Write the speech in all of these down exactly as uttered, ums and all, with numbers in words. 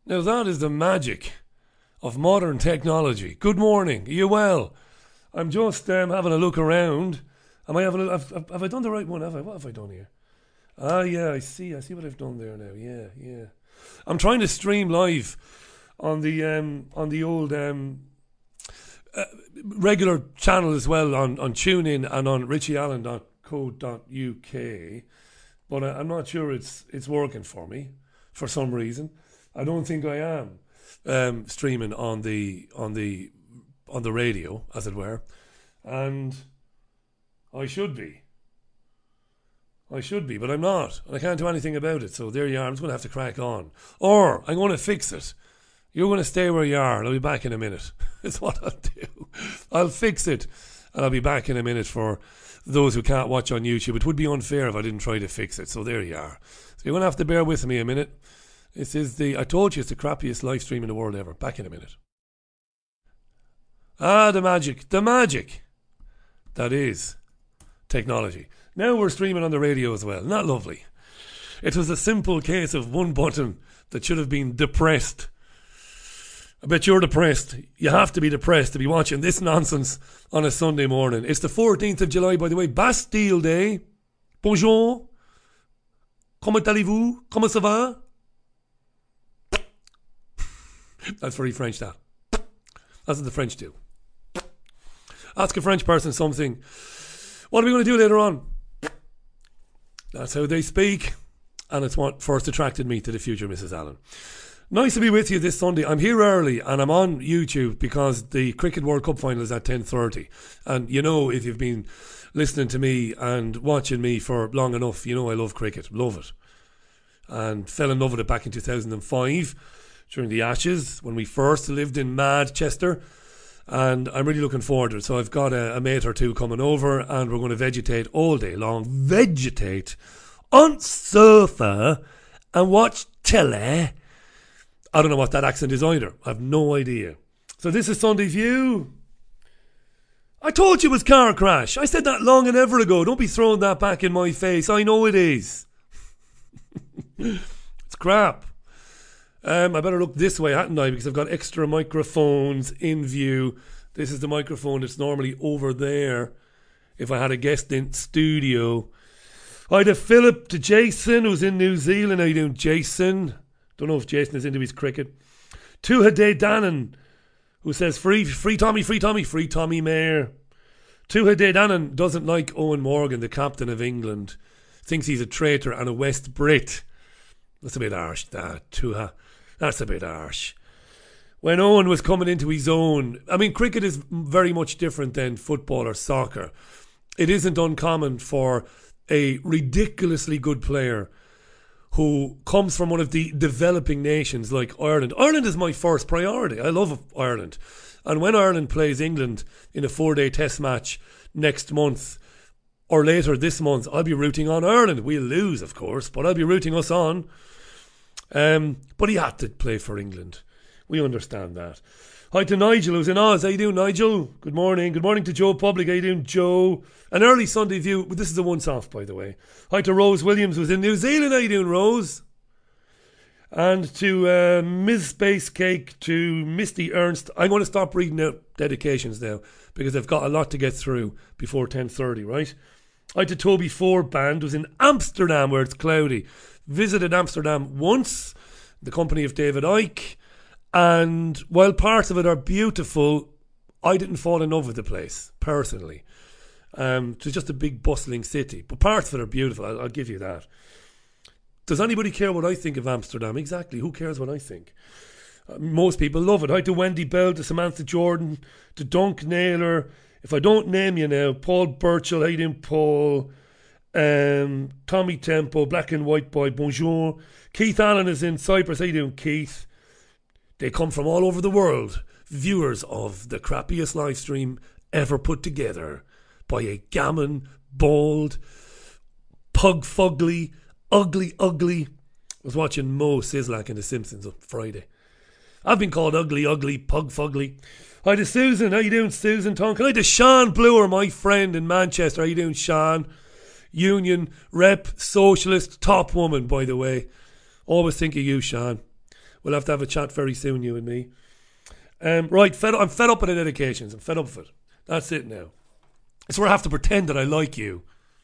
Now that is the magic of modern technology. Good morning. Are you well? I'm just um, having a look around. Am I having? A, have, have, have I done the right one? Have I? What have I done here? Ah, yeah. I see. I see what I've done there now. Yeah, yeah. I'm trying to stream live on the um, on the old um, uh, regular channel as well on on TuneIn and on richie allen dot co dot U K, but I, I'm not sure it's it's working for me for some reason. I don't think I am um, streaming on the on the on the radio, as it were, and I should be. I should be, but I'm not, and I can't do anything about it. So there you are. I'm just going to have to crack on, or I'm going to fix it. You're going to stay where you are, and I'll be back in a minute. It's what I'll do. I'll fix it, and I'll be back in a minute for those who can't watch on YouTube. It would be unfair if I didn't try to fix it. So there you are. So you're going to have to bear with me a minute. This is the, I told you, it's the crappiest live stream in the world ever. Back in a minute. Ah, the magic. The magic. That is technology. Now we're streaming on the radio as well. Not lovely. It was a simple case of one button that should have been depressed. I bet you're depressed. You have to be depressed to be watching this nonsense on a Sunday morning. It's the fourteenth of July, by the way. Bastille Day. Bonjour. Comment allez-vous? Comment ça va? That's very French, that. That's what the French do. Ask a French person something. What are we going to do later on? That's how they speak. And it's what first attracted me to the future Missus Allen. Nice to be with you this Sunday. I'm here early and I'm on YouTube because the Cricket World Cup final is at ten thirty. And you know, if you've been listening to me and watching me for long enough, you know I love cricket. Love it. And fell in love with it back in two thousand five during the Ashes when we first lived in Manchester. And I'm really looking forward to it. So I've got a, a mate or two coming over and we're going to vegetate all day long. Vegetate on sofa and watch telly. I don't know what that accent is either. I have no idea. So this is Sunday View. I told you it was car crash. I said that long and ever ago. Don't be throwing that back in my face. I know it is. It's crap. Um, I better look this way, hadn't I? Because I've got extra microphones in view. This is the microphone that's normally over there if I had a guest in studio. Hi to Philip, to Jason, who's in New Zealand. How you doing, Jason? Don't know if Jason is into his cricket. To Hade Dannon, who says, free free Tommy, free Tommy, free Tommy Mayer. To Hade Dannon doesn't like Owen Morgan, the captain of England. Thinks he's a traitor and a West Brit. That's a bit harsh, that. Tuha. That's a bit harsh. When Owen was coming into his own, I mean, cricket is very much different than football or soccer. It isn't uncommon for a ridiculously good player who comes from one of the developing nations like Ireland. Ireland is my first priority. I love Ireland. And when Ireland plays England in a four-day test match next month or later this month, I'll be rooting on Ireland. We'll lose, of course, but I'll be rooting us on. Um, but he had to play for England. We understand that. Hi to Nigel, who's in Oz. How you doing, Nigel? Good morning. Good morning to Joe Public. How you doing, Joe? An early Sunday View. This is a once-off, by the way. Hi to Rose Williams, who's in New Zealand. How you doing, Rose? And to uh, Miz Space Cake, to Misty Ernst. I'm going to stop reading out dedications now because I've got a lot to get through before ten thirty, right? Hi to Toby Ford Band, who's in Amsterdam, where it's cloudy. Visited Amsterdam once, the company of David Icke, and while parts of it are beautiful, I didn't fall in love with the place, personally. Um, it's just a big bustling city, but parts of it are beautiful, I'll, I'll give you that. Does anybody care what I think of Amsterdam? Exactly, who cares what I think? Uh, most people love it. Hi to Wendy Bell, to Samantha Jordan, to Dunk Naylor. If I don't name you now, Paul Burchell, how you doing, Paul? Um, Tommy Tempo, Black and White Boy, bonjour. Keith Allen is in Cyprus. How you doing, Keith? They come from all over the world. Viewers of the crappiest live stream ever put together by a gammon, bald, pug fugly, ugly, ugly. I was watching Mo Sislak in The Simpsons on Friday. I've been called ugly, ugly, pug fugly. Hi to Susan. How you doing, Susan Tonkin? Hi to Sean Bluer, my friend in Manchester. How you doing, Sean? Union rep, socialist, top woman, by the way. Always think of you, Sean. We'll have to have a chat very soon, you and me. Um, right, fed up, I'm fed up with the dedications. I'm fed up with it. That's it now. It's where I have to pretend that I like you.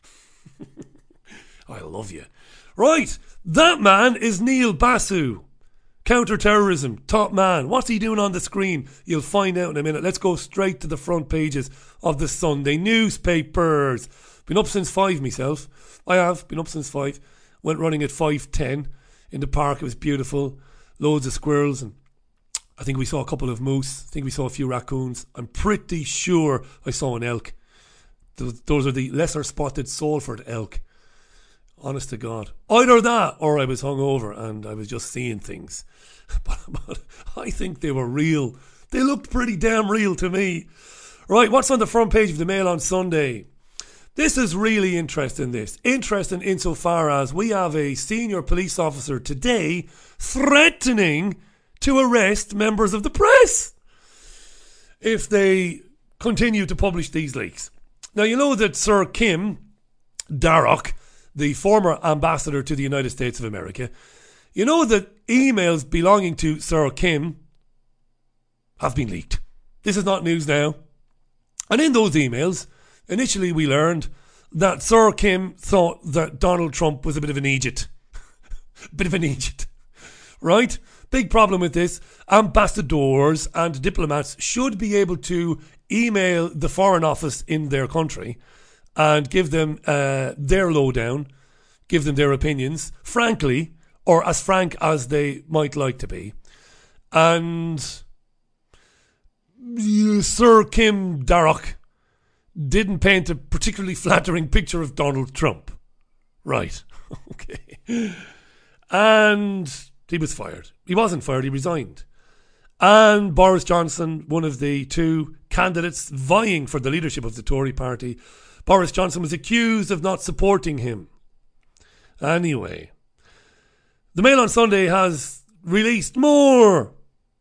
I love you. Right, that man is Neil Basu. Counter-terrorism, top man. What's he doing on the screen? You'll find out in a minute. Let's go straight to the front pages of the Sunday newspapers. Been up since five myself. I have, been up since five. Went running at five ten in the park. It was beautiful. Loads of squirrels, and I think we saw a couple of moose. I think we saw a few raccoons. I'm pretty sure I saw an elk. Those, those are the lesser spotted Salford elk. Honest to God. Either that or I was hungover and I was just seeing things. But, but I think they were real. They looked pretty damn real to me. Right, what's on the front page of the Mail on Sunday? This is really interesting, this. Interesting insofar as we have a senior police officer today threatening to arrest members of the press if they continue to publish these leaks. Now, you know that Sir Kim Darroch, the former ambassador to the United States of America, you know that emails belonging to Sir Kim have been leaked. This is not news now. And in those emails, initially we learned that Sir Kim thought that Donald Trump was a bit of an idiot. bit of an idiot. Right? Big problem with this. Ambassadors and diplomats should be able to email the Foreign Office in their country and give them uh, their lowdown, give them their opinions, frankly, or as frank as they might like to be. And uh, Sir Kim Darroch didn't paint a particularly flattering picture of Donald Trump. Right. Okay. And he was fired. He wasn't fired, he resigned. And Boris Johnson, one of the two candidates vying for the leadership of the Tory party, Boris Johnson was accused of not supporting him. Anyway, the Mail on Sunday has released more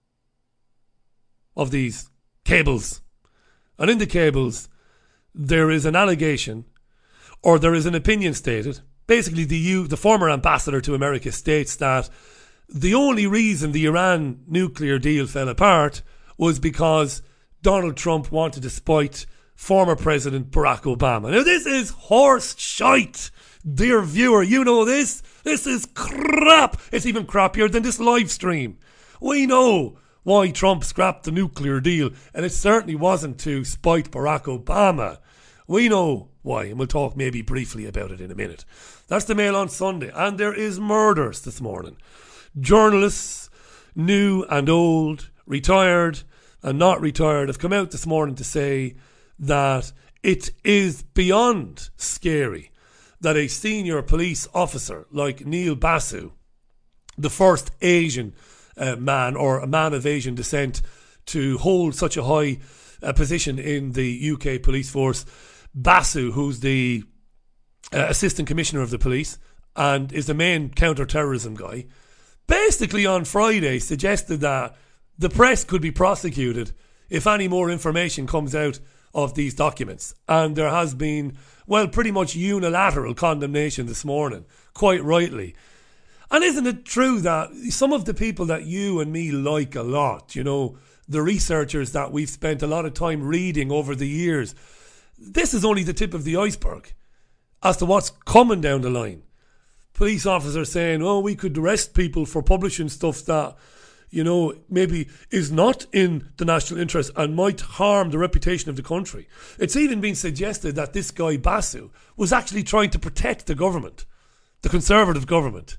of these cables. And in the cables, there is an allegation, or there is an opinion stated. Basically, the U, the former ambassador to America states that the only reason the Iran nuclear deal fell apart was because Donald Trump wanted to spite former President Barack Obama. Now, this is horse shite. Dear viewer, you know this. This is crap. It's even crappier than this live stream. We know why Trump scrapped the nuclear deal, and it certainly wasn't to spite Barack Obama. We know why, and we'll talk maybe briefly about it in a minute. That's the Mail on Sunday, and there is murders this morning. Journalists, new and old, retired and not retired, have come out this morning to say that it is beyond scary that a senior police officer like Neil Basu, the first Asian uh, man or a man of Asian descent to hold such a high uh, position in the U K police force, Basu, who's the uh, assistant commissioner of the police and is the main counter-terrorism guy, basically on Friday suggested that the press could be prosecuted if any more information comes out of these documents. And there has been, well, pretty much unilateral condemnation this morning, quite rightly. And isn't it true that some of the people that you and me like a lot, you know, the researchers that we've spent a lot of time reading over the years, this is only the tip of the iceberg as to what's coming down the line. Police officers saying, oh, we could arrest people for publishing stuff that, you know, maybe is not in the national interest and might harm the reputation of the country. It's even been suggested that this guy Basu was actually trying to protect the government, the Conservative government.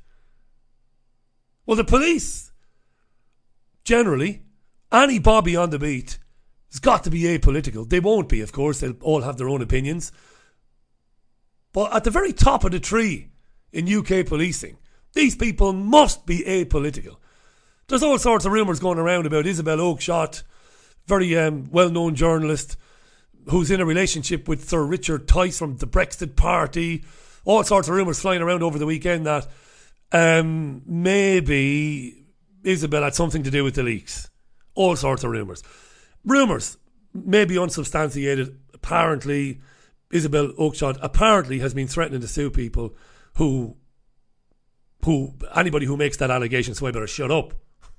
Well, the police, generally, any bobby on the beat has got to be apolitical. They won't be, of course. They'll all have their own opinions. But at the very top of the tree in U K policing, these people must be apolitical. There's all sorts of rumours going around about Isabel Oakeshott, very um, well-known journalist who's in a relationship with Sir Richard Tice from the Brexit Party. All sorts of rumours flying around over the weekend that um, maybe Isabel had something to do with the leaks. All sorts of rumours. Rumours, maybe unsubstantiated. Apparently, Isabel Oakeshott apparently has been threatening to sue people who, who anybody who makes that allegation, so I better shut up.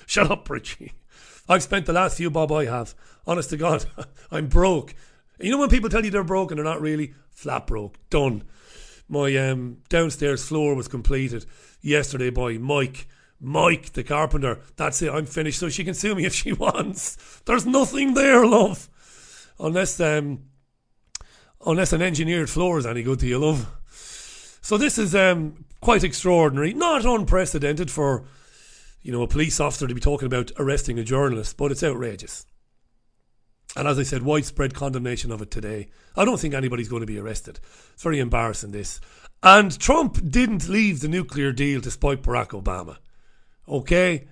Shut up, Richie. I've spent the last few bob I have. Honest to God, I'm broke. You know when people tell you they're broke and they're not really? Flat broke. Done. My um, downstairs floor was completed yesterday by Mike. Mike, the carpenter. That's it. I'm finished. So she can sue me if she wants. There's nothing there, love. Unless um, unless an engineered floor is any good to you, love. So this is um, quite extraordinary. Not unprecedented for, you know, a police officer to be talking about arresting a journalist, but it's outrageous. And as I said, widespread condemnation of it today. I don't think anybody's going to be arrested. It's very embarrassing, this. And Trump didn't leave the nuclear deal to spite Barack Obama. Okay?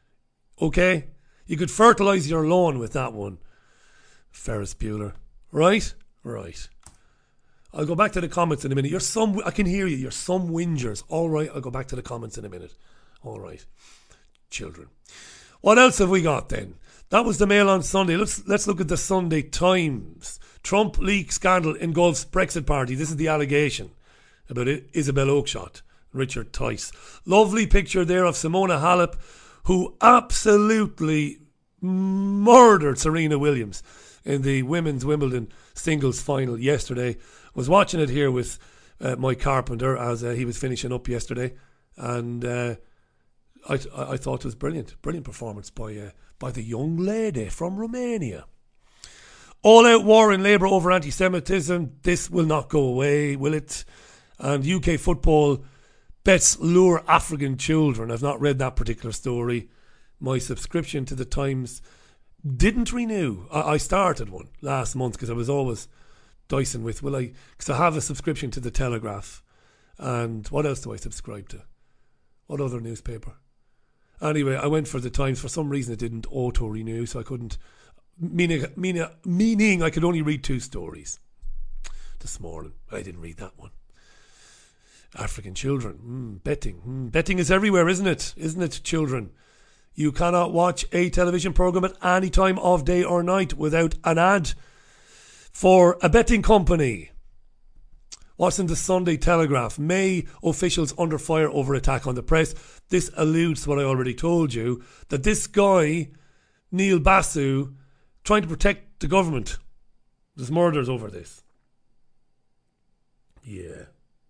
Okay? You could fertilise your lawn with that one. Ferris Bueller. Right? Right. I'll go back to the comments in a minute. You're some... I can hear you. You're some whingers. All right, I'll go back to the comments in a minute. All right. Children. What else have we got then? That was the Mail on Sunday. Let's let's look at the Sunday Times. Trump leak scandal engulfs Brexit party. This is the allegation about it. Isabel Oakeshott, Richard Tice. Lovely picture there of Simona Halep, who absolutely murdered Serena Williams in the women's Wimbledon singles final yesterday. Was watching it here with uh, Mike Carpenter as uh, he was finishing up yesterday, and uh, I, I thought it was brilliant, brilliant performance by uh, by the young lady from Romania. All-out war in Labour over anti-Semitism. This will not go away, will it? And U K football bets lure African children. I've not read that particular story. My subscription to the Times didn't renew. I, I started one last month because I was always dicing with, will I? Because I have a subscription to the Telegraph. And what else do I subscribe to? What other newspaper? Anyway, I went for the Times. For some reason, it didn't auto-renew, so I couldn't... Meaning, meaning, meaning I could only read two stories this morning. I didn't read that one. African children. Mm, betting. Mm, betting is everywhere, isn't it? Isn't it, children? You cannot watch a television programme at any time of day or night without an ad for a betting company. What's in the Sunday Telegraph? May officials under fire over attack on the press. This alludes to what I already told you, that this guy, Neil Basu, trying to protect the government. There's murders over this. Yeah.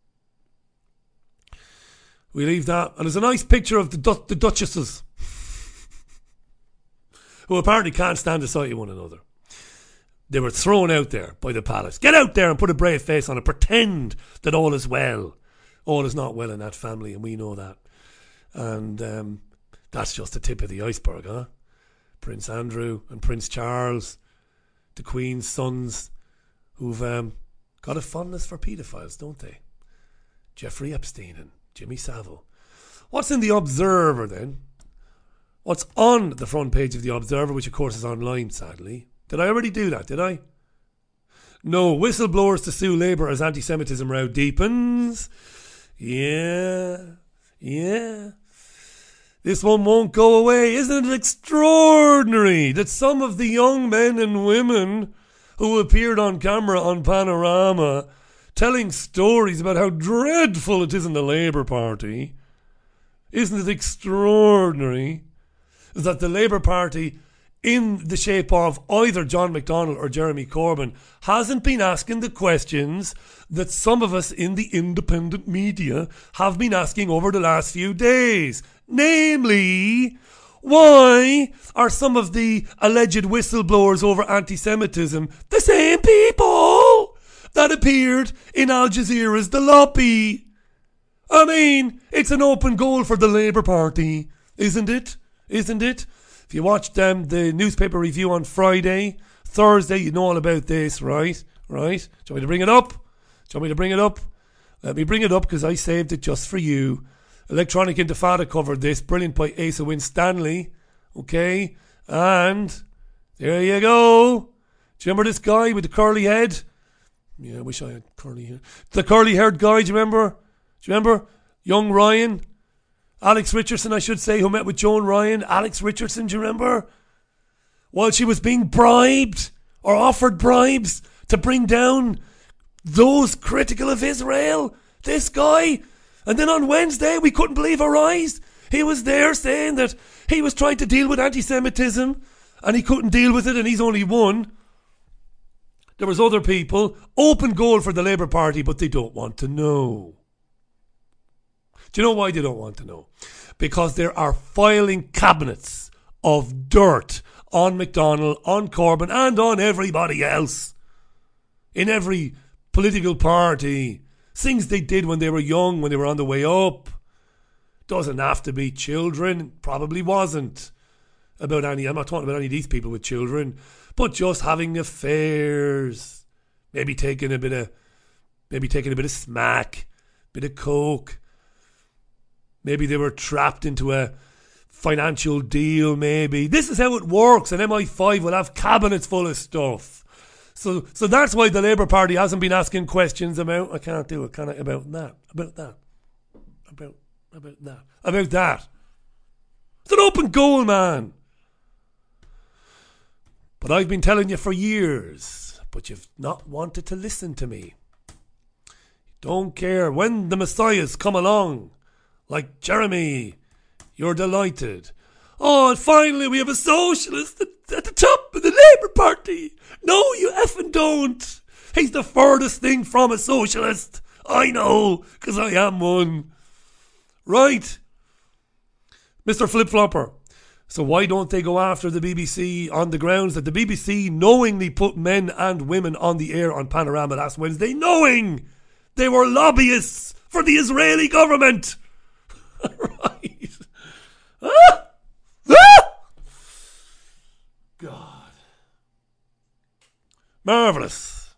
We leave that. And there's a nice picture of the, du- the duchesses, who apparently can't stand the sight of one another. They were thrown out there by the palace. Get out there and put a brave face on it. Pretend that all is well. All is not well in that family, and we know that. And um, that's just the tip of the iceberg, huh? Prince Andrew and Prince Charles, the Queen's sons, who've um, got a fondness for paedophiles, don't they? Jeffrey Epstein and Jimmy Savile. What's in the Observer then? What's on the front page of the Observer, which of course is online, sadly? Did I already do that, did I? No, whistleblowers to sue Labour as anti-Semitism row deepens. Yeah, yeah. This one won't go away. Isn't it extraordinary that some of the young men and women who appeared on camera on Panorama telling stories about how dreadful it is in the Labour Party, isn't it extraordinary that the Labour Party, in the shape of either John McDonnell or Jeremy Corbyn, hasn't been asking the questions that some of us in the independent media have been asking over the last few days. Namely, why are some of the alleged whistleblowers over anti-Semitism the same people that appeared in Al Jazeera's The Lobby? I mean, it's an open goal for the Labour Party, isn't it? Isn't it? If you watched um, the newspaper review on Friday, Thursday, you know all about this, right? Right? Do you want me to bring it up? Do you want me to bring it up? Let me bring it up because I saved it just for you. Electronic Intifada covered this. Brilliant by Asa Winstanley. Okay? And there you go. Do you remember this guy with the curly head? Yeah, I wish I had curly hair. The curly haired guy, do you remember? Do you remember? Young Ryan. Alex Richardson, I should say, who met with Joan Ryan. Alex Richardson, do you remember? While she was being bribed or offered bribes to bring down those critical of Israel. This guy. And then on Wednesday, we couldn't believe our eyes. He was there saying that he was trying to deal with anti-Semitism and he couldn't deal with it and he's only one. There was other people. Open goal for the Labour Party, but they don't want to know. Do you know why they don't want to know? Because there are filing cabinets of dirt on McDonnell, on Corbyn and on everybody else. In every political party. Things they did when they were young, when they were on the way up. Doesn't have to be children. Probably wasn't about any. I'm not talking about any of these people with children. But just having affairs. Maybe taking a bit of maybe taking a bit of smack. Bit of coke. Maybe they were trapped into a financial deal, maybe. This is how it works. And M I five will have cabinets full of stuff. So so that's why the Labour Party hasn't been asking questions about, I can't do it, can I, about that, about that, about, about that, about that. It's an open goal, man. But I've been telling you for years, but you've not wanted to listen to me. Don't care. When the messiahs come along, like Jeremy, you're delighted. Oh, and finally we have a socialist at, at the top of the Labour Party. No, you effing don't. He's the furthest thing from a socialist. I know, because I am one. Right. Mister Flip-Flopper. So why don't they go after the B B C on the grounds that the B B C knowingly put men and women on the air on Panorama last Wednesday, knowing they were lobbyists for the Israeli government? Right. Ah! Ah! God. Marvellous.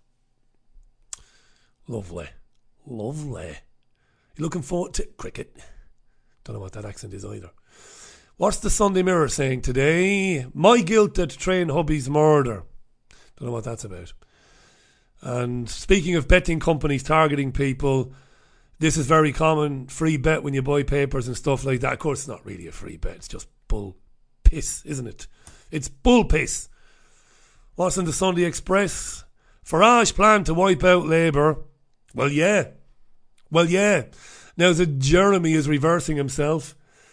Lovely. Lovely. You looking forward to cricket? Don't know what that accent is either. What's the Sunday Mirror saying today? My guilt at Train Hubby's murder. Don't know what that's about. And speaking of betting companies targeting people, this is very common. Free bet when you buy papers and stuff like that. Of course, it's not really a free bet. It's just bull piss, isn't it? It's bull piss. What's in the Sunday Express? Farage planned to wipe out Labour. Well, yeah. Well, yeah. Now that Jeremy is reversing himself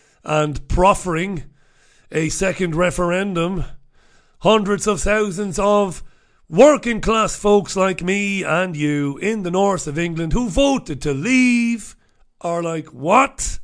and proffering a second referendum, hundreds of thousands of working class folks like me and you in the north of England who voted to leave are like, what?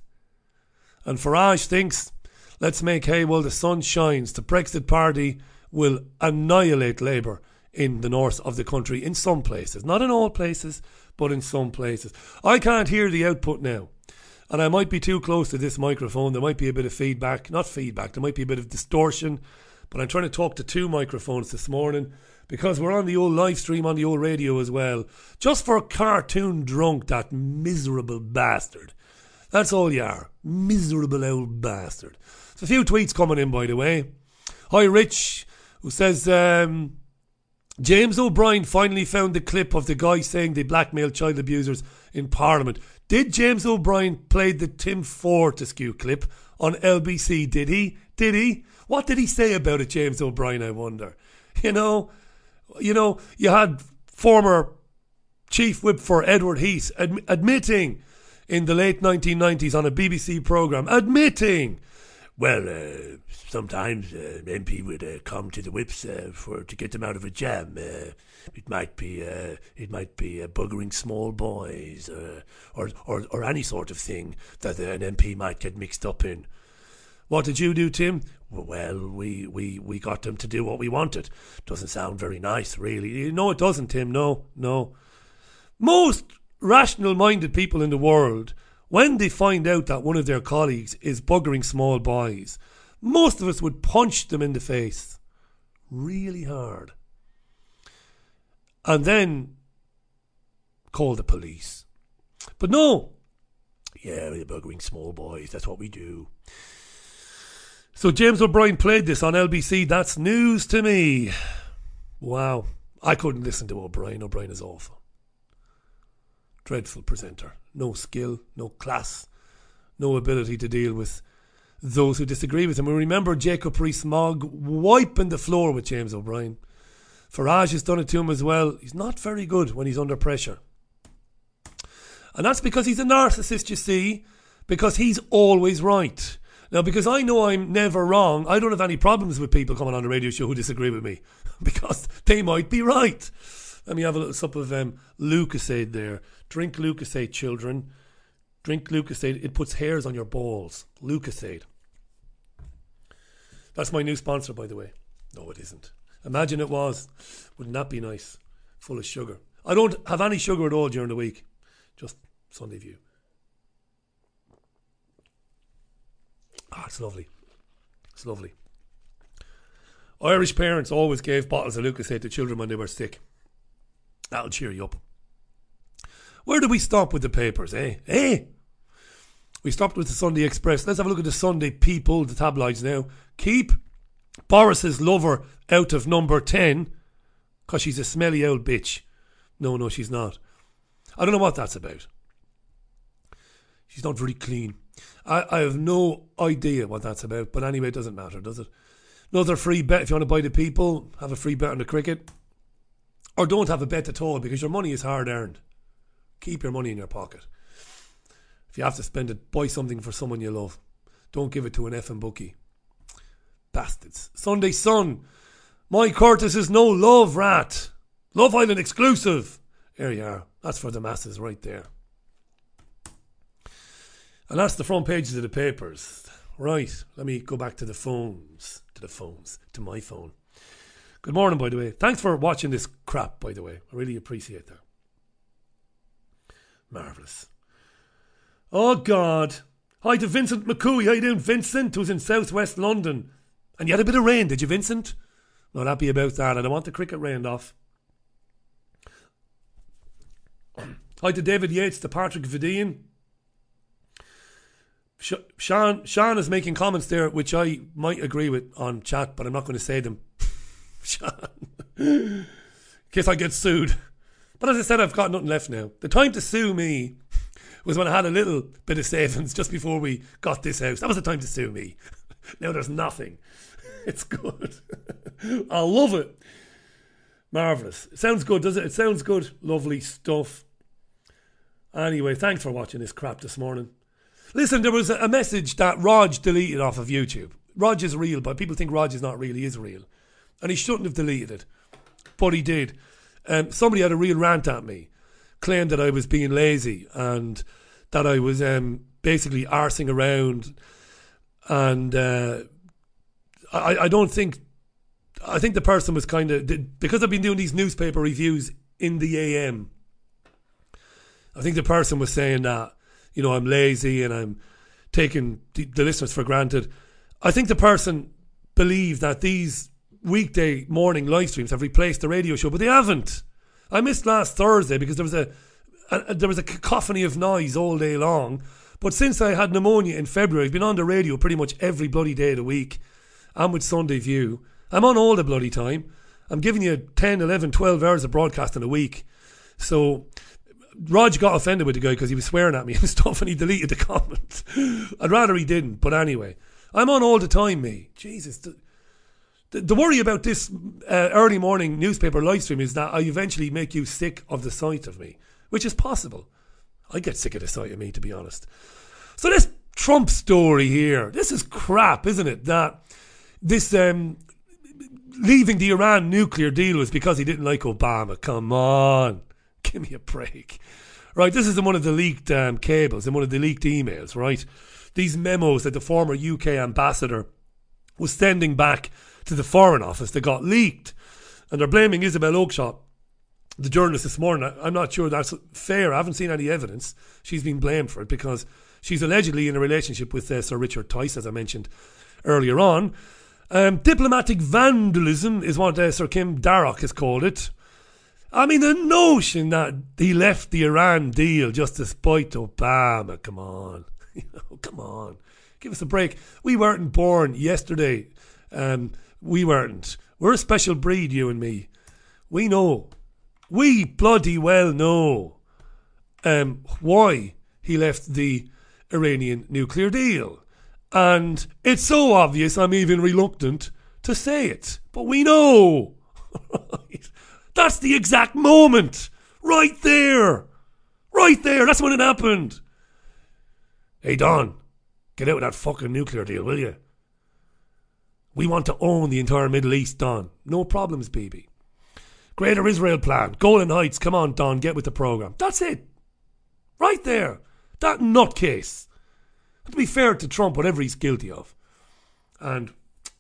And Farage thinks, let's make hay while the sun shines. The Brexit Party will annihilate Labour in the north of the country in some places. Not in all places, but in some places. I can't hear the output now. And I might be too close to this microphone. There might be a bit of feedback. Not feedback, there might be a bit of distortion. But I'm trying to talk to two microphones this morning because we're on the old live stream on the old radio as well. Just for Cartoon Drunk, that miserable bastard. That's all you are. Miserable old bastard. There's a few tweets coming in, by the way. Hi, Rich, who says, um, James O'Brien finally found the clip of the guy saying they blackmailed child abusers in Parliament. Did James O'Brien play the Tim Fortescue clip on L B C? Did he? Did he? What did he say about it, James O'Brien, I wonder? You know, you know, you had former Chief Whip for Edward Heath ad- admitting in the late nineteen nineties on a B B C programme, admitting, well, uh, sometimes uh, an M P would uh, come to the whips uh, for to get them out of a jam. Uh, it might be uh, it might be uh, buggering small boys, uh, or or or any sort of thing that an M P might get mixed up in. What did you do, Tim? Well, we, we, we got them to do what we wanted. Doesn't sound very nice, really. No, it doesn't, Tim. No, no. Most rational-minded people in the world, when they find out that one of their colleagues is buggering small boys, most of us would punch them in the face really hard. And then call the police. But no. Yeah, we're buggering small boys. That's what we do. So James O'Brien played this on L B C. That's news to me. Wow. I couldn't listen to O'Brien. O'Brien is awful. Dreadful presenter. No skill, no class, no ability to deal with those who disagree with him. We remember Jacob Rees-Mogg wiping the floor with James O'Brien. Farage has done it to him as well. He's not very good when he's under pressure. And that's because he's a narcissist, you see, because he's always right. Now, because I know I'm never wrong, I don't have any problems with people coming on the radio show who disagree with me, because they might be right. Let me have a little sup of um, Lucasade there. Drink Lucasade, children. Drink Lucasade. It puts hairs on your balls. Lucasade. That's my new sponsor, by the way. No, it isn't. Imagine it was. Wouldn't that be nice? Full of sugar. I don't have any sugar at all during the week. Just Sunday View. Ah, it's lovely. It's lovely. Irish parents always gave bottles of Lucasade to children when they were sick. That'll cheer you up. Where do we stop with the papers, eh? Eh? We stopped with the Sunday Express. Let's have a look at the Sunday People, the tabloids now. Keep Boris's lover out of number ten because she's a smelly old bitch. No, no, she's not. I don't know what that's about. She's not very clean. I, I have no idea what that's about, but anyway, it doesn't matter, does it? Another free bet. If you want to buy the People, have a free bet on the cricket. Or don't have a bet at all, because your money is hard earned. Keep your money in your pocket. If you have to spend it, buy something for someone you love. Don't give it to an effing bookie. Bastards. Sunday Sun. Mike Curtis is no love rat. Love Island exclusive. There you are. That's for the masses right there. And that's the front pages of the papers. Right. Let me go back to the phones. To the phones. To my phone. Good morning, by the way. Thanks for watching this crap, by the way. I really appreciate that. Marvellous. Oh, God. Hi to Vincent McCooey. How you doing, Vincent? Who's in southwest London. And you had a bit of rain, did you, Vincent? Not happy about that. I don't want the cricket rained off. Hi to David Yates, to Patrick Vidian. Sean, Sean is making comments there, which I might agree with on chat, but I'm not going to say them. Sean. In case I get sued. But as I said, I've got nothing left now. The time to sue me was when I had a little bit of savings just before we got this house. That was the time to sue me. Now there's nothing. It's good. I love it. Marvellous. It sounds good, does it? It sounds good. Lovely stuff. Anyway, thanks for watching this crap this morning. Listen, there was a message that Rog deleted off of YouTube. Rog is real, but people think Rog is not real. He is real. And he shouldn't have deleted it. But he did. Um, somebody had a real rant at me. Claimed that I was being lazy and that I was um, basically arsing around. And uh, I, I don't think... I think the person was kind of... Because I've been doing these newspaper reviews in the A M, I think the person was saying that, you know, I'm lazy and I'm taking the, the listeners for granted. I think the person believed that these weekday morning live streams have replaced the radio show, but they haven't. I missed last Thursday because there was a, a there was a cacophony of noise all day long. But since I had pneumonia in February, I've been on the radio pretty much every bloody day of the week. I'm with Sunday View. I'm on all the bloody time. I'm giving you ten, eleven, twelve hours of broadcasting a week. So Rog got offended with the guy because he was swearing at me and stuff, and he deleted the comment. I'd rather he didn't, but anyway. I'm on all the time, me. Jesus. The, the, the worry about this uh, early morning newspaper live stream is that I eventually make you sick of the sight of me, which is possible. I get sick of the sight of me, to be honest. So this Trump story here, this is crap, isn't it? That this um, leaving the Iran nuclear deal was because he didn't like Obama. Come on. Give me a break. Right, this is in one of the leaked um, cables, in one of the leaked emails, right? These memos that the former U K ambassador was sending back to the Foreign Office that got leaked. And they're blaming Isabel Oakeshott, the journalist, this morning. I'm not sure that's fair. I haven't seen any evidence. She's been blamed for it because she's allegedly in a relationship with uh, Sir Richard Tice, as I mentioned earlier on. Um, diplomatic vandalism is what uh, Sir Kim Darroch has called it. I mean, the notion that he left the Iran deal just to spite Obama, come on. You know, come on. Give us a break. We weren't born yesterday. Um, we weren't. We're a special breed, you and me. We know. We bloody well know um, why he left the Iranian nuclear deal. And it's so obvious I'm even reluctant to say it. But we know. Right? That's the exact moment. Right there. Right there. That's when it happened. Hey, Don. Get out of that fucking nuclear deal, will you? We want to own the entire Middle East, Don. No problems, B B. Greater Israel Plan. Golan Heights. Come on, Don. Get with the programme. That's it. Right there. That nutcase. To be fair to Trump, whatever he's guilty of. And...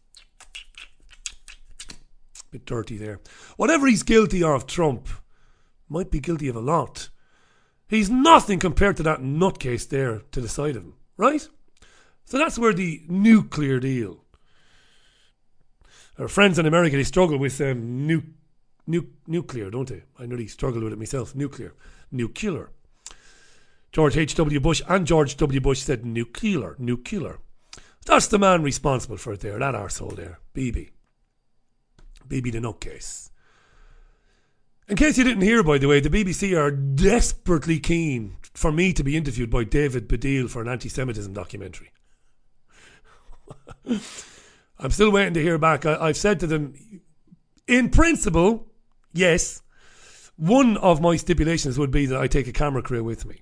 bit dirty there. Whatever he's guilty of, Trump might be guilty of a lot. He's nothing compared to that nutcase there to the side of him. Right? So that's where the nuclear deal... Our friends in America, they struggle with um, nu- nu- nuclear, don't they? I nearly struggled with it myself. Nuclear. Nuclear. George H W. Bush and George W. Bush said nuclear. Nuclear. That's the man responsible for it there. That arsehole there. B B. B B the nutcase. In case you didn't hear, by the way, the B B C are desperately keen for me to be interviewed by David Baddiel for an anti-Semitism documentary. I'm still waiting to hear back. I, I've said to them, in principle, yes, one of my stipulations would be that I take a camera crew with me.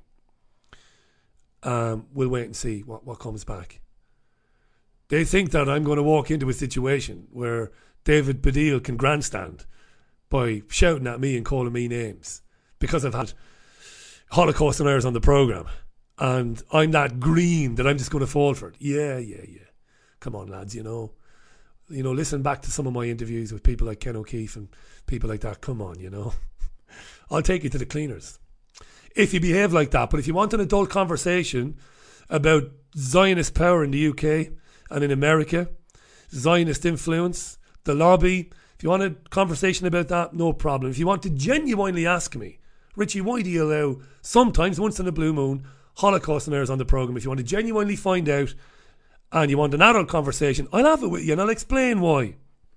Um, we'll wait and see what, what comes back. They think that I'm going to walk into a situation where David Baddiel can grandstand by shouting at me and calling me names because I've had Holocaust deniers on the programme and I'm that green that I'm just going to fall for it. Yeah, yeah, yeah. Come on, lads, you know. You know, listen back to some of my interviews with people like Ken O'Keefe and people like that. Come on, you know. I'll take you to the cleaners. If you behave like that. But if you want an adult conversation about Zionist power in the U K and in America, Zionist influence, the lobby, if you want a conversation about that, no problem. If you want to genuinely ask me, Richie, why do you allow sometimes, once in a blue moon, Holocaust deniers on the programme? If you want to genuinely find out and you want an adult conversation, I'll have it with you and I'll explain why.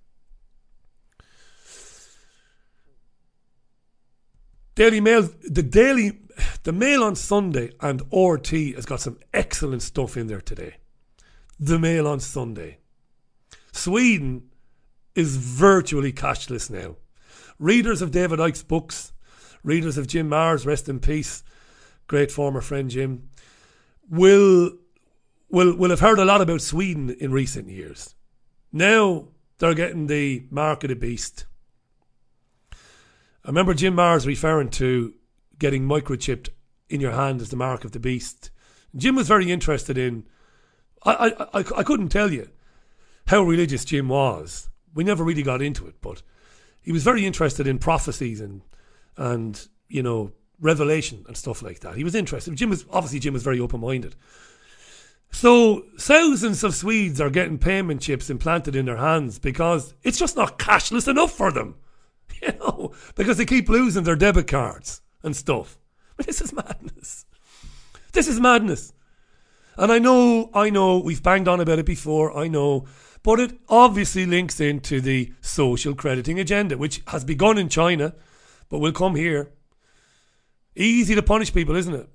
Daily Mail, the Daily, the Mail on Sunday and R T has got some excellent stuff in there today. The Mail on Sunday. Sweden is virtually cashless now. Readers of David Icke's books, readers of Jim Marrs, rest in peace, great former friend Jim, will... Will will have heard a lot about Sweden in recent years. Now they're getting the mark of the beast. I remember Jim Marrs referring to getting microchipped in your hand as the mark of the beast. Jim was very interested in... I, I, I, I couldn't tell you how religious Jim was. We never really got into it, but he was very interested in prophecies and, and you know, revelation and stuff like that. He was interested. Jim was obviously Jim was very open-minded. So thousands of Swedes are getting payment chips implanted in their hands because it's just not cashless enough for them. You know, because they keep losing their debit cards and stuff. But this is madness. This is madness. And I know, I know, we've banged on about it before, I know, but it obviously links into the social crediting agenda, which has begun in China, but will come here. Easy to punish people, isn't it?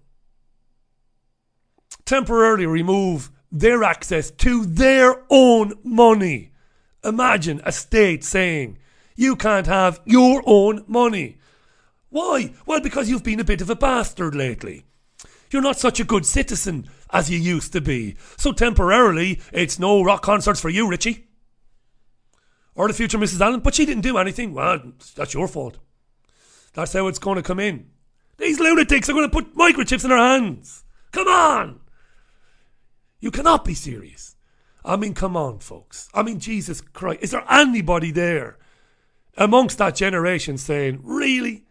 Temporarily remove their access to their own money. Imagine a state saying, you can't have your own money. Why? Well, because you've been a bit of a bastard lately. You're not such a good citizen as you used to be. So temporarily, it's no rock concerts for you, Richie. Or the future Missus Allen. But she didn't do anything. Well, that's your fault. That's how it's going to come in. These lunatics are going to put microchips in their hands. Come on. You cannot be serious. I mean, come on, folks. I mean, Jesus Christ. Is there anybody there amongst that generation saying, really?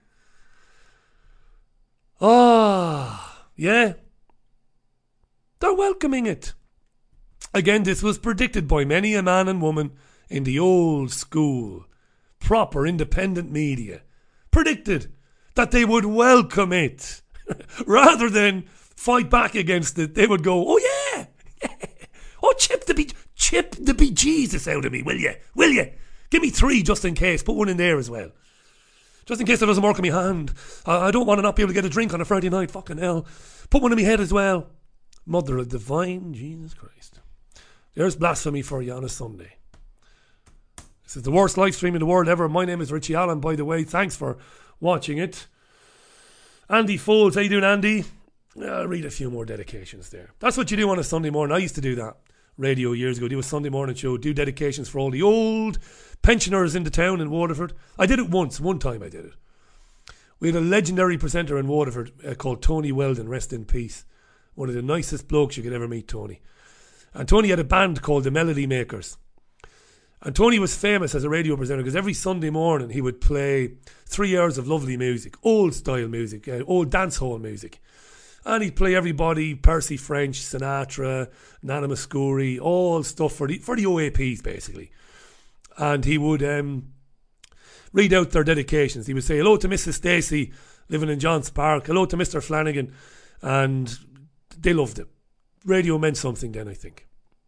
Ah, oh, yeah. They're welcoming it. Again, this was predicted by many a man and woman in the old school, proper independent media. Predicted that they would welcome it. Rather than fight back against it, they would go, oh yeah. Oh, chip the be chip the bejesus out of me, will you? Will you? Give me three just in case. Put one in there as well. Just in case it doesn't work on my hand. I, I don't want to not be able to get a drink on a Friday night. Fucking hell. Put one in my head as well. Mother of divine Jesus Christ. There's blasphemy for you on a Sunday. This is the worst live stream in the world ever. My name is Richie Allen, by the way. Thanks for watching it. Andy Foles, how you doing, Andy? I'll read a few more dedications there. That's what you do on a Sunday morning. I used to do that radio years ago. Do a Sunday morning show, do dedications for all the old pensioners in the town in Waterford. I did it once. One time I did it. We had a legendary presenter in Waterford uh, called Tony Weldon, rest in peace. One of the nicest blokes you could ever meet, Tony. And Tony had a band called the Melody Makers. And Tony was famous as a radio presenter because every Sunday morning he would play three hours of lovely music, old style music, uh, old dance hall music. And he'd play everybody, Percy French, Sinatra, Nana Muscuri, all stuff for the for the O A Ps basically. And he would um, read out their dedications. He would say hello to Missus Stacey living in Johns Park, hello to Mister Flanagan, and they loved it. Radio meant something then, I think.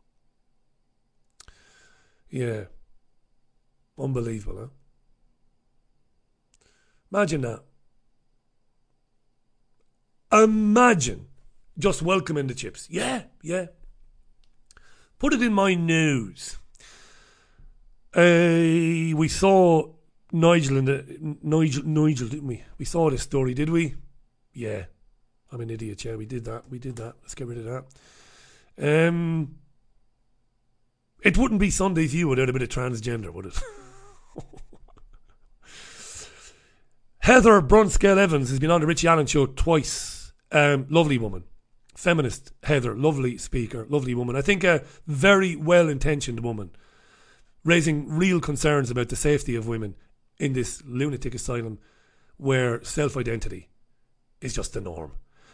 Yeah. Unbelievable, huh? Imagine that. Imagine just welcoming the chips. Yeah, yeah. Put it in my news. Uh, we saw Nigel in the Nigel Nigel, didn't we? We saw this story, did we? Yeah. I'm an idiot, yeah, we did that. We did that. Let's get rid of that. Um It wouldn't be Sunday View without a bit of transgender, would it? Heather Brunskell Evans has been on the Richie Allen show twice. Um, lovely woman. Feminist Heather, lovely speaker, lovely woman. I think a very well-intentioned woman, raising real concerns about the safety of women in this lunatic asylum where self-identity is just the norm.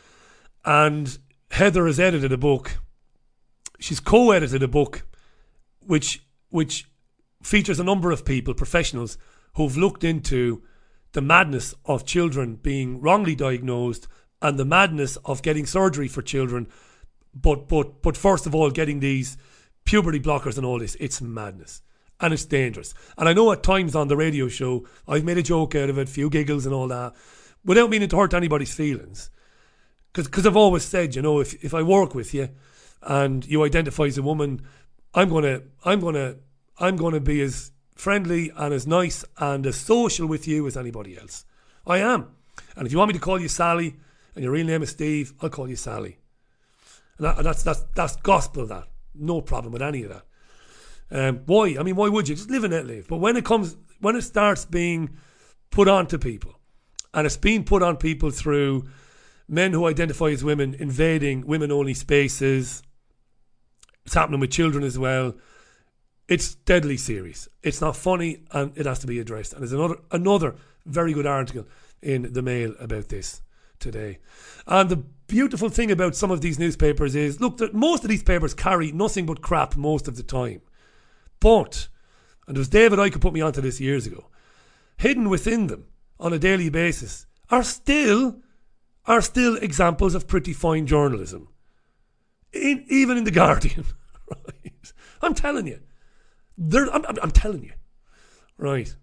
And Heather has edited a book. She's co-edited a book which which features a number of people, professionals, who've looked into the madness of children being wrongly diagnosed and the madness of getting surgery for children, but but but first of all getting these puberty blockers and all this. It's madness. And it's dangerous. And I know at times on the radio show I've made a joke out of it, a few giggles and all that, without meaning to hurt anybody's feelings. Because I've always said, you know, if if I work with you and you identify as a woman, I'm gonna I'm gonna I'm gonna be as friendly and as nice and as social with you as anybody else. I am. And if you want me to call you Sally and your real name is Steve, I'll call you Sally. And, that, and that's that's that's gospel, that. No problem with any of that. Um, why? I mean, why would you? Just live and let live. But when it comes when it starts being put on to people, and it's being put on people through men who identify as women invading women-only spaces, it's happening with children as well. It's deadly serious. It's not funny, and it has to be addressed. And there's another another very good article in the Mail about this today. And the beautiful thing about some of these newspapers is, look, that most of these papers carry nothing but crap most of the time. But, and it was David Icke who put me onto this years ago, hidden within them on a daily basis are still are still examples of pretty fine journalism. In, even in The Guardian. Right? I'm telling you. There, I'm, I'm, I'm telling you. Right.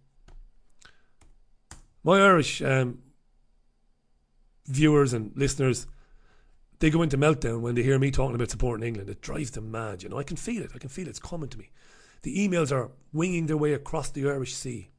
My Irish um, viewers and listeners, they go into meltdown when they hear me talking about supporting England. It drives them mad, you know. I can feel it. I can feel it. It's coming to me. The emails are winging their way across the Irish Sea.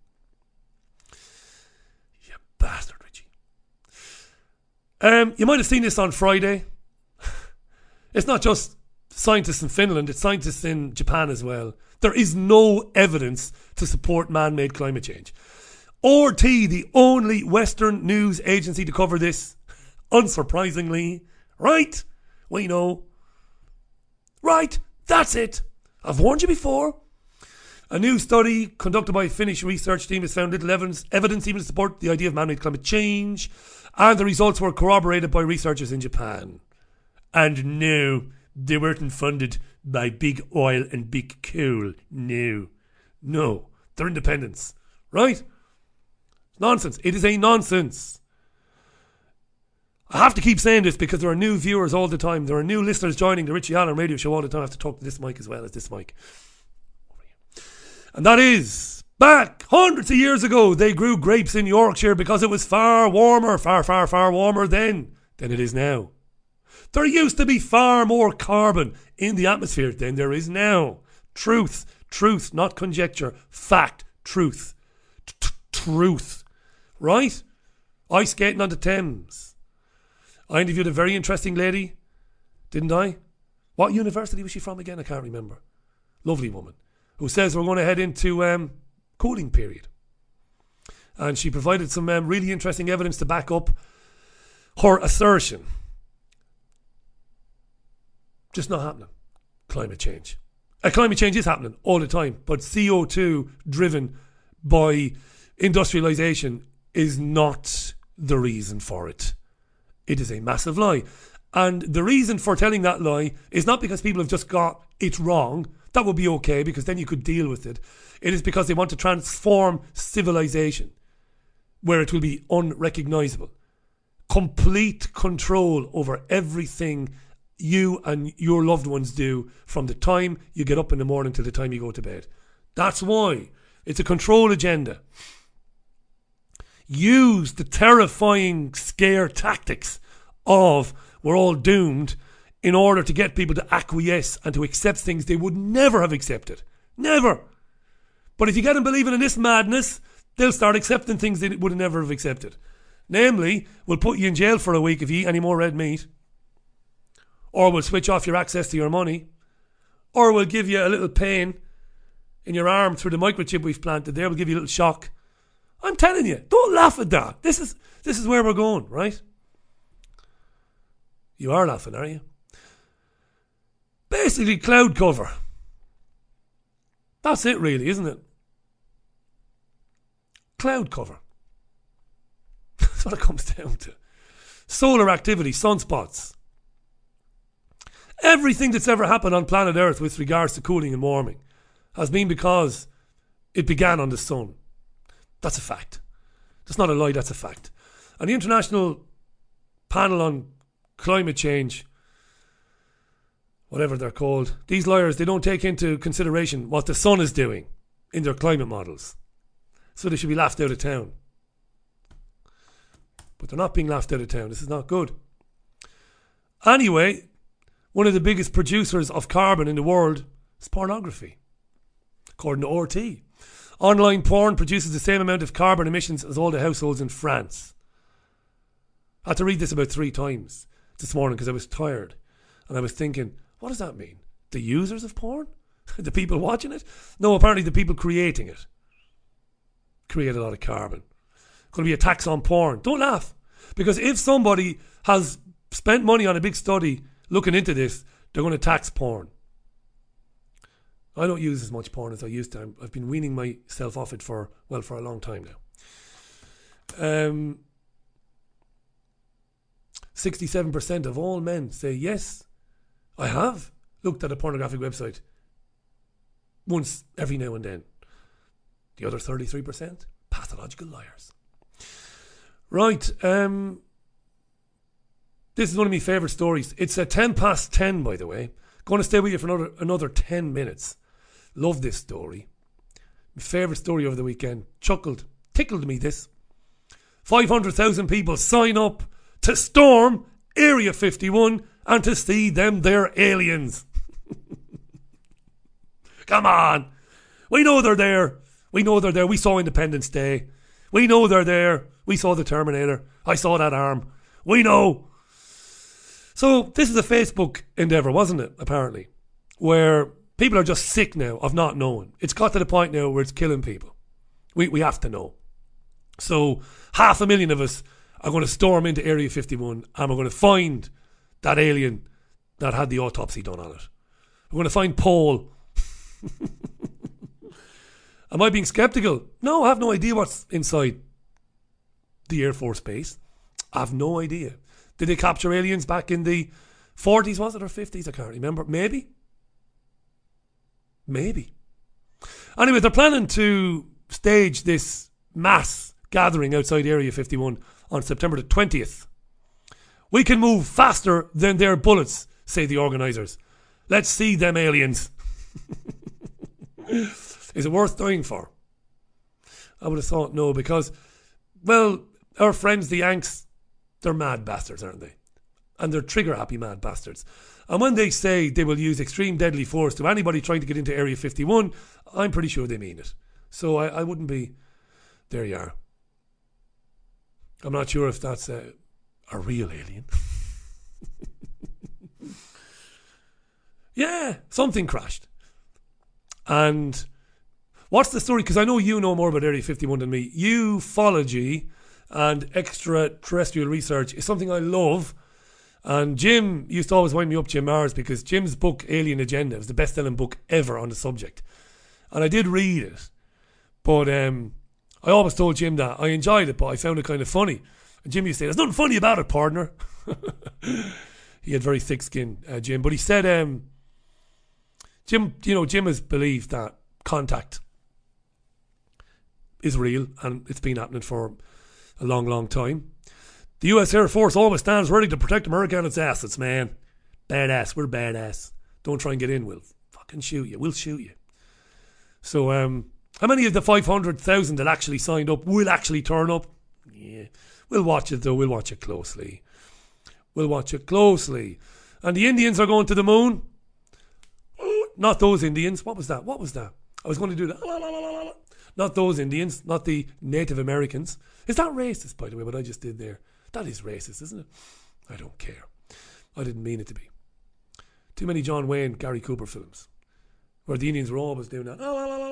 You bastard, Richie. Um, you might have seen this on Friday. It's not just scientists in Finland, it's scientists in Japan as well. There is no evidence to support man-made climate change. R T, the only Western news agency to cover this, unsurprisingly, right? We know. Right, that's it. I've warned you before. A new study conducted by a Finnish research team has found little evidence, evidence even to support the idea of man-made climate change, and the results were corroborated by researchers in Japan. And no, they weren't funded by big oil and big coal. No. No. They're independents. Right? Nonsense. It is a nonsense. I have to keep saying this because there are new viewers all the time. There are new listeners joining the Richie Allen radio show all the time. I have to talk to this mic as well as this mic. And that is, back hundreds of years ago, they grew grapes in Yorkshire because it was far warmer, far, far, far warmer then than it is now. There used to be far more carbon in the atmosphere than there is now. Truth. Truth, not conjecture. Fact. Truth. Truth. Right? Ice skating on the Thames. I interviewed a very interesting lady, didn't I? What university was she from again? I can't remember. Lovely woman who says we're going to head into um, cooling period. And she provided some um, really interesting evidence to back up her assertion. Just not happening. Climate change. Uh, climate change is happening all the time, but C O two driven by industrialisation is not the reason for it. It is a massive lie. And the reason for telling that lie is not because people have just got it wrong. That would be okay, because then you could deal with it. It is because they want to transform civilization where it will be unrecognisable. Complete control over everything you and your loved ones do from the time you get up in the morning to the time you go to bed. That's why. It's a control agenda. Use the terrifying scare tactics of we're all doomed in order to get people to acquiesce and to accept things they would never have accepted. Never. But if you get them believing in this madness, they'll start accepting things they would never have accepted. Namely, we'll put you in jail for a week if you eat any more red meat. Or we'll switch off your access to your money. Or we'll give you a little pain in your arm through the microchip we've planted there. We'll give you a little shock. I'm telling you, don't laugh at that. This is this is where we're going, right? You are laughing, are you? Basically, cloud cover. That's it really, isn't it? Cloud cover. That's what it comes down to. Solar activity, sunspots. Everything that's ever happened on planet Earth with regards to cooling and warming has been because it began on the sun. That's a fact. That's not a lie, that's a fact. And the International Panel on Climate Change, whatever they're called, these liars, they don't take into consideration what the sun is doing in their climate models. So they should be laughed out of town. But they're not being laughed out of town. This is not good. Anyway, one of the biggest producers of carbon in the world is pornography, according to R T. Online porn produces the same amount of carbon emissions as all the households in France. I had to read this about three times this morning because I was tired. And I was thinking, what does that mean? The users of porn? The people watching it? No, apparently the people creating it create a lot of carbon. Going to be a tax on porn. Don't laugh. Because if somebody has spent money on a big study looking into this, they're going to tax porn. I don't use as much porn as I used to. I've been weaning myself off it for, well, for a long time now. Um, sixty-seven percent of all men say, yes, I have looked at a pornographic website once every now and then. The other thirty-three percent, pathological liars. Right, um, this is one of my favourite stories. It's at ten past ten, by the way. Going to stay with you for another another ten minutes. Love this story. My favourite story over the weekend. Chuckled, tickled me this. five hundred thousand people sign up to storm Area fifty-one and to see them there aliens. Come on. We know they're there. We know they're there. We saw Independence Day. We know they're there. We saw the Terminator. I saw that arm. We know. So this is a Facebook endeavour, wasn't it, apparently, where people are just sick now of not knowing. It's got to the point now where it's killing people. We we have to know. So half a million of us are going to storm into Area fifty-one and we're going to find that alien that had the autopsy done on it. We're going to find Paul. Am I being sceptical? No, I have no idea what's inside the Air Force Base. I have no idea. Did they capture aliens back in the forties, was it, or fifties? I can't remember. Maybe. Maybe. Anyway, they're planning to stage this mass gathering outside Area fifty-one on September the twentieth. We can move faster than their bullets, say the organisers. Let's see them aliens. Is it worth dying for? I would have thought no, because, well, our friends the Yanks, they're mad bastards, aren't they? And they're trigger-happy mad bastards. And when they say they will use extreme deadly force to anybody trying to get into Area fifty-one, I'm pretty sure they mean it. So I, I wouldn't be... There you are. I'm not sure if that's a, a real alien. Yeah, something crashed. And what's the story? Because I know you know more about Area fifty-one than me. Ufology and extraterrestrial research is something I love. And Jim used to always wind me up, Jim Mars, because Jim's book, Alien Agenda, was the best-selling book ever on the subject. And I did read it. But um, I always told Jim that I enjoyed it, but I found it kind of funny. And Jim used to say, there's nothing funny about it, partner. He had very thick skin, uh, Jim. But he said, um, Jim, you know, Jim has believed that contact is real, and it's been happening for a long, long time. The U S Air Force always stands ready to protect America and its assets, man. Badass. We're badass. Don't try and get in. We'll fucking shoot you. We'll shoot you. So, um, how many of the five hundred thousand that actually signed up will actually turn up? Yeah. We'll watch it, though. We'll watch it closely. We'll watch it closely. And the Indians are going to the moon. Not those Indians. What was that? What was that? I was going to do that. Not those Indians. Not the Native Americans. Is that racist, by the way, what I just did there? That is racist, isn't it? I don't care. I didn't mean it to be. Too many John Wayne, Gary Cooper films where the Indians were always doing that.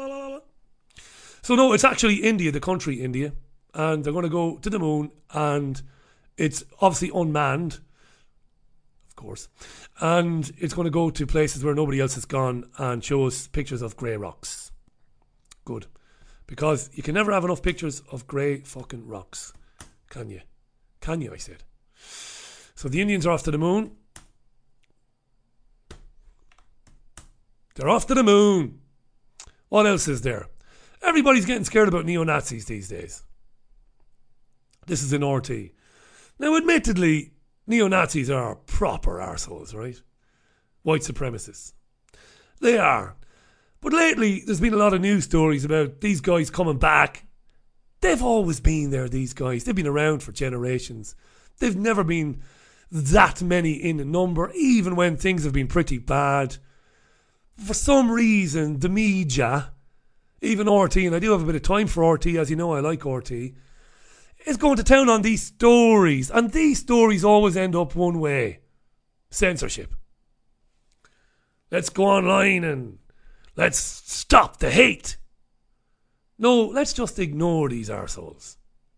So no, it's actually India, the country India, and they're going to go to the moon, and it's obviously unmanned, of course, and it's going to go to places where nobody else has gone and show us pictures of grey rocks. Good. Because you can never have enough pictures of grey fucking rocks. Can you? Can you, I said. So the Indians are off to the moon. They're off to the moon. What else is there? Everybody's getting scared about neo-Nazis these days. This is in R T. Now, admittedly, neo-Nazis are proper arseholes, right? White supremacists. They are. But lately, there's been a lot of news stories about these guys coming back. They've always been there, these guys. They've been around for generations. They've never been that many in number, even when things have been pretty bad. For some reason, the media, even R T, and I do have a bit of time for R T, as you know I like R T, is going to town on these stories. And these stories always end up one way. Censorship. Let's go online and let's stop the hate. No, let's just ignore these arseholes.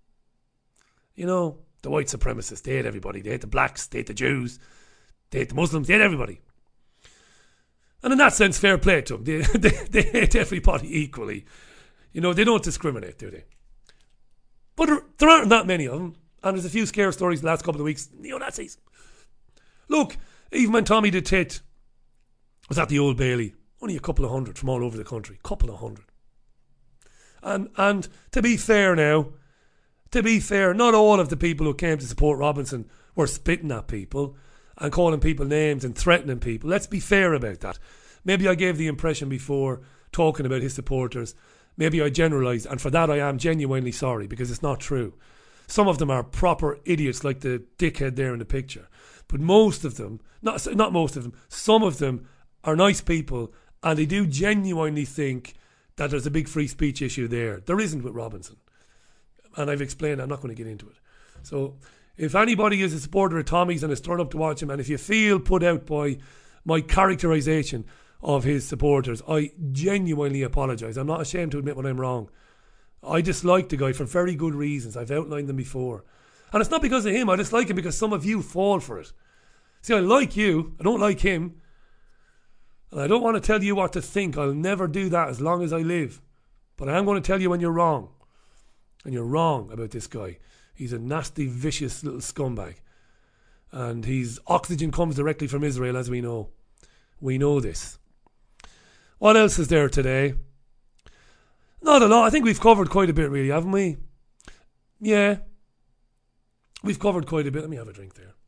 You know, the white supremacists, they hate everybody. They hate the blacks, they hate the Jews, they hate the Muslims, they hate everybody. And in that sense, fair play to them. They, they, they hate everybody equally. You know, they don't discriminate, do they? But there, there aren't that many of them. And there's a few scare stories the last couple of weeks. Neo-Nazis. Look, even when Tommy the Tit was at the Old Bailey, only a couple of hundred from all over the country. Couple of hundred. And and to be fair now, to be fair, not all of the people who came to support Robinson were spitting at people and calling people names and threatening people. Let's be fair about that. Maybe I gave the impression before, talking about his supporters, maybe I generalised, and for that I am genuinely sorry, because it's not true. Some of them are proper idiots, like the dickhead there in the picture. But most of them, not not most of them, some of them are nice people, and they do genuinely think that there's a big free speech issue there. There isn't with Robinson. And I've explained, I'm not going to get into it. So if anybody is a supporter of Tommy's and has turned up to watch him, and if you feel put out by my characterisation of his supporters, I genuinely apologise. I'm not ashamed to admit when I'm wrong. I dislike the guy for very good reasons. I've outlined them before. And it's not because of him. I dislike him because some of you fall for it. See, I like you. I don't like him. And I don't want to tell you what to think. I'll never do that as long as I live. But I am going to tell you when you're wrong. And you're wrong about this guy. He's a nasty, vicious little scumbag. And his oxygen comes directly from Israel, as we know. We know this. What else is there today? Not a lot. I think we've covered quite a bit, really, haven't we? Yeah. We've covered quite a bit. Let me have a drink there.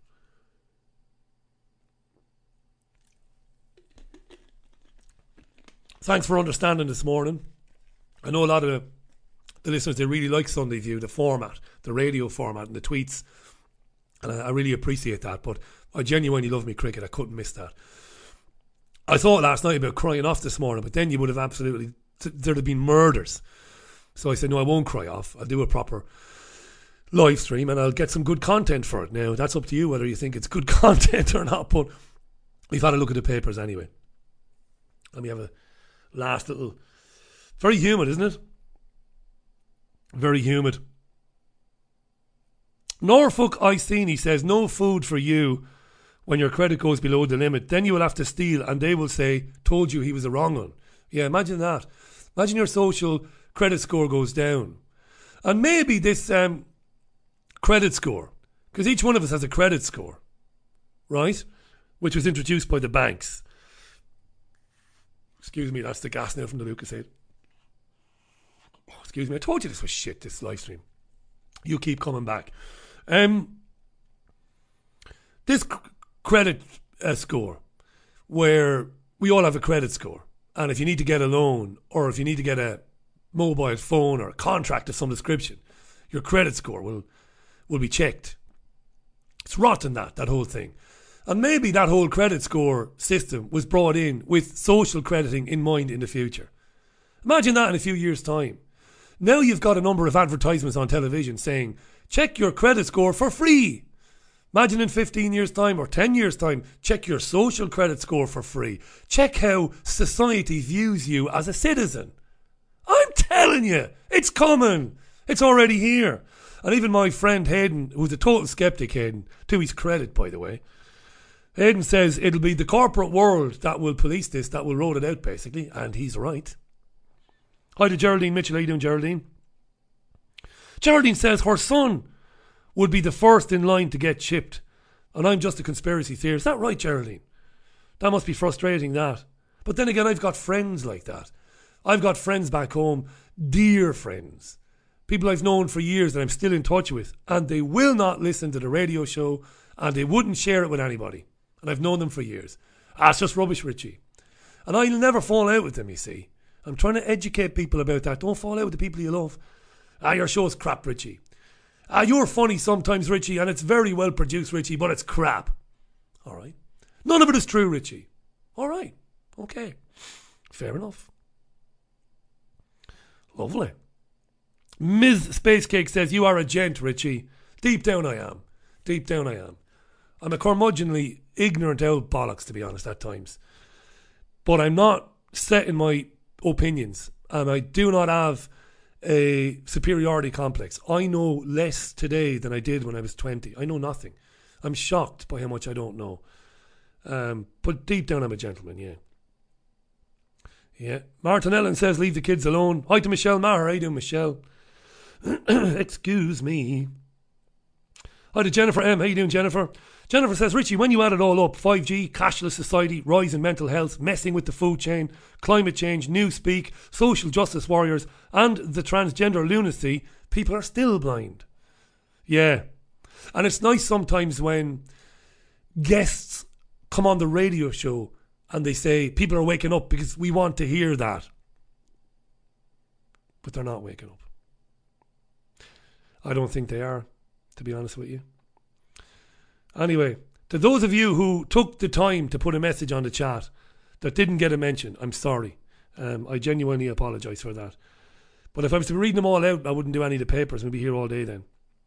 Thanks for understanding this morning. I know a lot of the listeners, they really like Sunday View, the format, the radio format and the tweets. And I, I really appreciate that. But I genuinely love me cricket. I couldn't miss that. I thought last night about crying off this morning, but then you would have absolutely, there'd have been murders. So I said, no, I won't cry off. I'll do a proper live stream, and I'll get some good content for it. Now, that's up to you whether you think it's good content or not, but we've had a look at the papers anyway. Let me have a last little... Very humid, isn't it? Very humid. Norfolk Iceni says, no food for you when your credit goes below the limit. Then you will have to steal and they will say, told you he was the wrong one. Yeah, imagine that. Imagine your social credit score goes down. And maybe this um, credit score, because each one of us has a credit score, right? Which was introduced by the banks. Excuse me, that's the gas now from the Lucozade. Oh, excuse me, I told you this was shit, this live stream. You keep coming back. Um, this c- credit uh, score, where we all have a credit score, and if you need to get a loan, or if you need to get a mobile phone or a contract of some description, your credit score will will be checked. It's rotten, that, that whole thing. And maybe that whole credit score system was brought in with social crediting in mind in the future. Imagine that in a few years' time. Now you've got a number of advertisements on television saying, check your credit score for free. Imagine in fifteen years' time or ten years' time, check your social credit score for free. Check how society views you as a citizen. I'm telling you, it's coming. It's already here. And even my friend Hayden, who's a total skeptic, Hayden, to his credit, by the way, Hayden says it'll be the corporate world that will police this, that will roll it out, basically. And he's right. Hi to Geraldine Mitchell. How you doing, Geraldine? Geraldine says her son would be the first in line to get chipped. And I'm just a conspiracy theorist. Is that right, Geraldine? That must be frustrating, that. But then again, I've got friends like that. I've got friends back home, dear friends. People I've known for years that I'm still in touch with. And they will not listen to the radio show. And they wouldn't share it with anybody. And I've known them for years. Ah, it's just rubbish, Richie. And I'll never fall out with them, you see. I'm trying to educate people about that. Don't fall out with the people you love. Ah, your show's crap, Richie. Ah, you're funny sometimes, Richie, and it's very well produced, Richie, but it's crap. All right. None of it is true, Richie. All right. Okay. Fair enough. Lovely. Miz Spacecake says, you are a gent, Richie. Deep down I am. Deep down I am. I'm a curmudgeonly, ignorant old bollocks, to be honest, at times. But I'm not set in my opinions, and I do not have a superiority complex. I know less today than I did when I was twenty. I know nothing. I'm shocked by how much I don't know. Um, but deep down I'm a gentleman, yeah. Yeah. Martin Ellen says, leave the kids alone. Hi to Michelle Maher. How you doing, Michelle? Excuse me. Hi to Jennifer M. How you doing, Jennifer? Jennifer says, Richie, when you add it all up, five G, cashless society, rise in mental health, messing with the food chain, climate change, newspeak, social justice warriors, and the transgender lunacy, people are still blind. Yeah. And it's nice sometimes when guests come on the radio show and they say, people are waking up because we want to hear that. But they're not waking up. I don't think they are, to be honest with you. Anyway, to those of you who took the time to put a message on the chat that didn't get a mention, I'm sorry. Um, I genuinely apologise for that. But if I was to read them all out, I wouldn't do any of the papers. We'd be here all day then.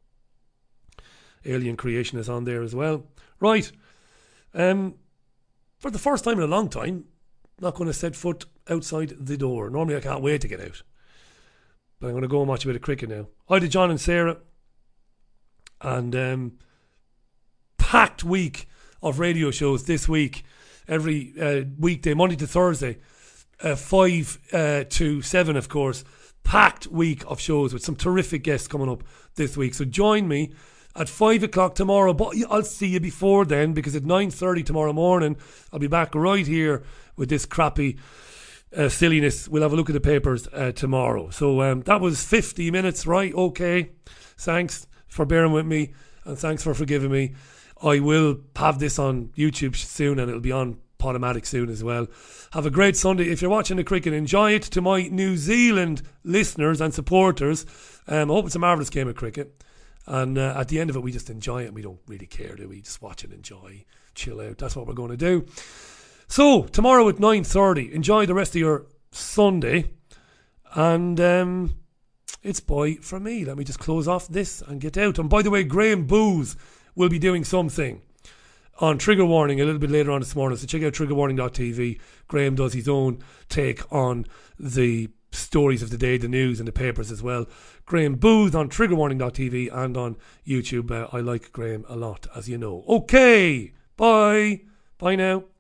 Alien Creation is on there as well. Right. Um, for the first time in a long time, not going to set foot outside the door. Normally I can't wait to get out. But I'm going to go and watch a bit of cricket now. Hi to John and Sarah. And um, packed week of radio shows this week. Every uh, weekday, Monday to Thursday. Uh, five uh, to seven, of course. Packed week of shows with some terrific guests coming up this week. So join me at five o'clock tomorrow. But I'll see you before then, because at nine thirty tomorrow morning, I'll be back right here with this crappy uh, silliness. We'll have a look at the papers uh, tomorrow. So um, that was fifty minutes, right? Okay. Thanks for bearing with me, and thanks for forgiving me. I will have this on YouTube soon, and it'll be on Podomatic soon as well. Have a great Sunday. If you're watching the cricket, enjoy it. To my New Zealand listeners and supporters, um, I hope it's a marvellous game of cricket. And uh, at the end of it, we just enjoy it. We don't really care, do we? Just watch and enjoy, chill out. That's what we're going to do. So, tomorrow at nine thirty, enjoy the rest of your Sunday. And, um, it's bye from me. Let me just close off this and get out. And by the way, Graham Booth will be doing something on Trigger Warning a little bit later on this morning, so check out trigger warning dot t v. Graham does his own take on the stories of the day, the news and the papers as well. Graham Booth on trigger warning dot t v and on YouTube. Uh, I like Graham a lot, as you know. Okay, bye. Bye now.